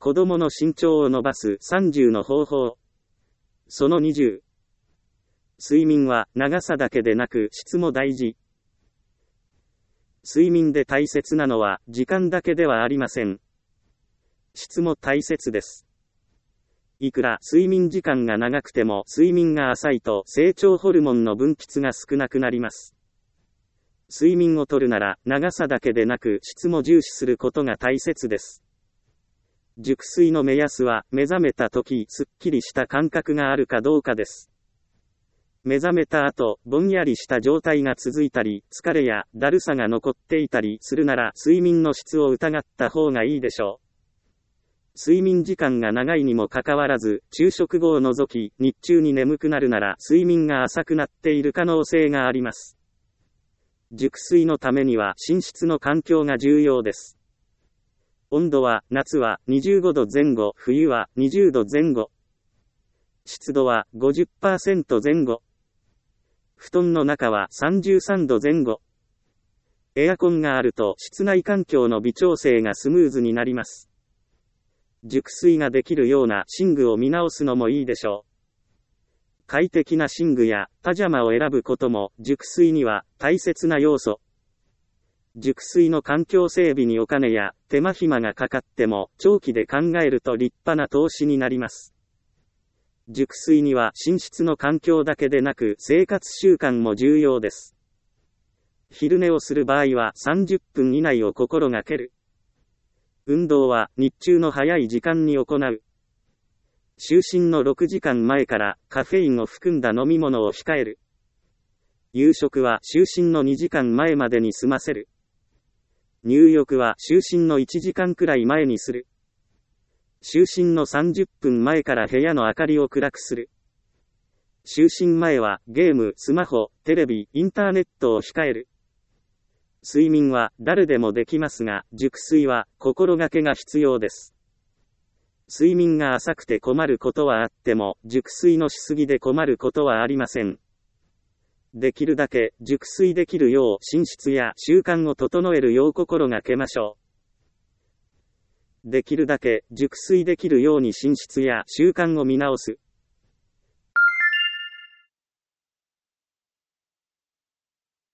子供の身長を伸ばす30の方法。その20。睡眠は長さだけでなく質も大事。睡眠で大切なのは時間だけではありません。質も大切です。いくら睡眠時間が長くても睡眠が浅いと成長ホルモンの分泌が少なくなります。睡眠をとるなら長さだけでなく質も重視することが大切です。熟睡の目安は目覚めた時すっきりした感覚があるかどうかです。目覚めた後、ぼんやりした状態が続いたり、疲れやだるさが残っていたりするなら睡眠の質を疑った方がいいでしょう。睡眠時間が長いにもかかわらず、昼食後を除き、日中に眠くなるなら睡眠が浅くなっている可能性があります。熟睡のためには寝室の環境が重要です。温度は、夏は25度前後、冬は20度前後。湿度は 50% 前後。布団の中は33度前後。エアコンがあると室内環境の微調整がスムーズになります。熟睡ができるような寝具を見直すのもいいでしょう。快適な寝具やパジャマを選ぶことも熟睡には大切な要素。熟睡の環境整備にお金や手間暇がかかっても長期で考えると立派な投資になります。熟睡には寝室の環境だけでなく生活習慣も重要です。昼寝をする場合は30分以内を心がける。運動は日中の早い時間に行う。就寝の6時間前からカフェインを含んだ飲み物を控える。夕食は就寝の2時間前までに済ませる。入浴は就寝の1時間くらい前にする。就寝の30分前から部屋の明かりを暗くする。就寝前はゲーム、スマホ、テレビ、インターネットを控える。睡眠は誰でもできますが、熟睡は心がけが必要です。睡眠が浅くて困ることはあっても、熟睡のしすぎで困ることはありません。できるだけ熟睡できるよう寝室や習慣を整えるよう心がけましょう。できるだけ熟睡できるように寝室や習慣を見直す。